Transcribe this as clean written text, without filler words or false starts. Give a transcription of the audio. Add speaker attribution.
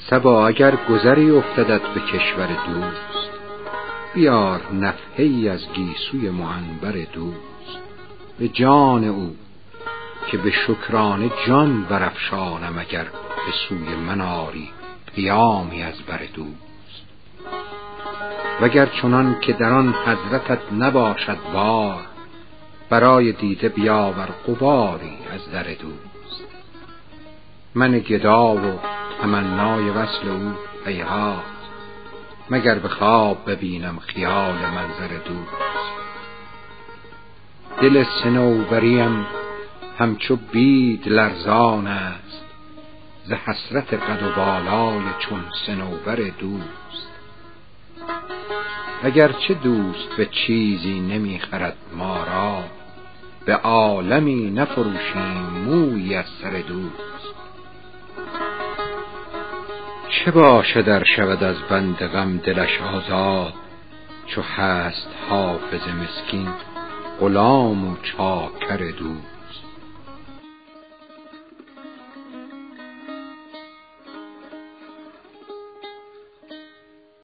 Speaker 1: صبا اگر گذری افتدت به کشور دوست، بیار نفحه‌ای از گیسوی معنبر دوست. به جان او که به شکرانه جان برافشانم، اگر به سوی من آری پیامی از بر دوست. وگر چنان که در آن حضرتت نباشد بار، برای دیده بیاور غباری از در دوست. من گدا و تمنای وصل او هیهات، مگر به خواب ببینم خیال منظر دوست. دل صنوبریم همچو بید لرزان است، ز حسرت قد و بالای چون صنوبر دوست. اگرچه دوست به چیزی نمی خرد ما را، به عالمی نفروشیم مویی از سر دوست. چه باشد ار شود از بند غم دلش آزاد، چو هست حافظ مسکین غلام و چاکر دوست.